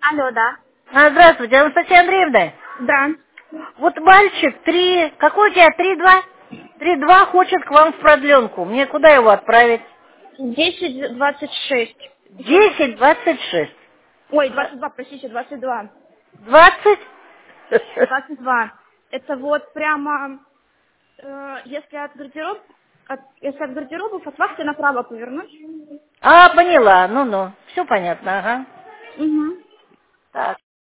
Алло, да. Здравствуйте, Анастасия Андреевна. Да. Вот мальчик какой у тебя, 3,2? 3,2 хочет к вам в продленку. Мне куда его отправить? 10:26. 10:26. Ой, 22, простите, 22. 20? 22. Это вот прямо, если если от гардеробов от вахты направо повернуть. Поняла, ну-ну. Все понятно, ага. Угу. Так.